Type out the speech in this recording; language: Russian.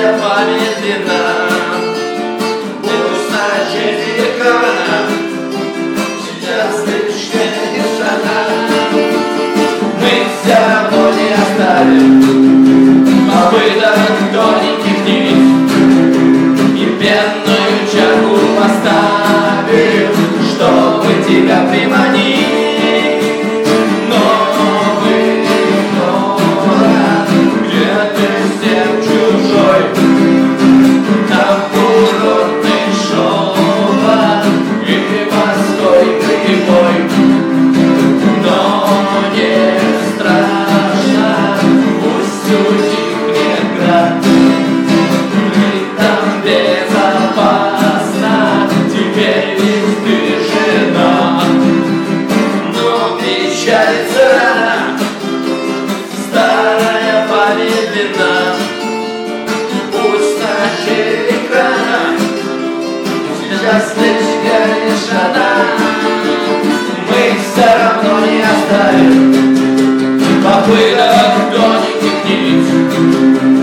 старая память длинна. Пусть на черте экрана сейчас слишком тишина. Мы все равно не оставим попыток тоненьких нить и пенную чарку поставим, чтобы тебя приманить. Старая память длинна. Пусть на черте экрана сейчас слишком тишина. Мы все равно не оставим попыток тоненьких нить